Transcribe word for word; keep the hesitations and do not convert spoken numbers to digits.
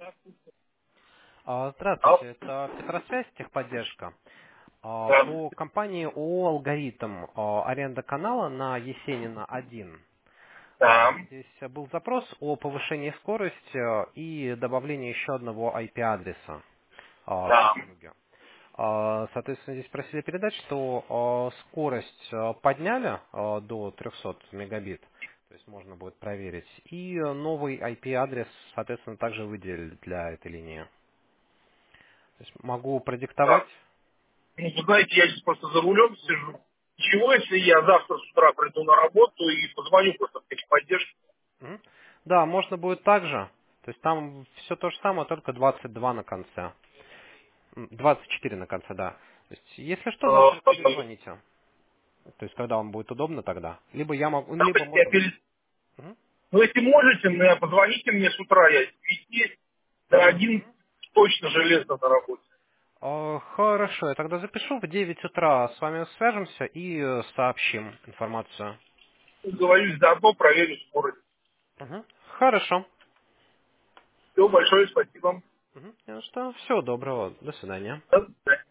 А, А, Здравствуйте, это Петросвязь, техподдержка. А, да, По компании ООО «Алгоритм» а, аренда канала на Есенина один. А, да, Здесь был запрос о повышении скорости и добавлении еще одного ай пи-адреса а, к да. услуге. А, Соответственно, здесь просили передать, что а, скорость а, подняли а, до трехсот мегабит, то есть можно будет проверить, и новый ай пи-адрес, соответственно, также выделили для этой линии. То есть могу продиктовать. Так. Ну, вы знаете, я сейчас просто за рулем Мгм. сижу. Чего, если я завтра с утра приду на работу и позвоню просто в техподдержку? Мгм. Да, можно будет также. То есть там все то же самое, только двадцать два на конце. М, двадцать четыре на конце, да. То есть, если что, завтра Э, перезвоните. То есть, когда вам будет удобно тогда. Либо я могу, либо Давайте я можно... перес- Мгм. Ну, если можете, мне позвоните мне с утра, я с девяти до одиннадцати точно железно на работе. Э, Хорошо, я тогда запишу в девять утра, с вами свяжемся и э, сообщим информацию. Говорю, заодно проверю скорость. Мгм. Хорошо. Все, большое спасибо. Мгм. Ну что, всего доброго, до свидания. До свидания.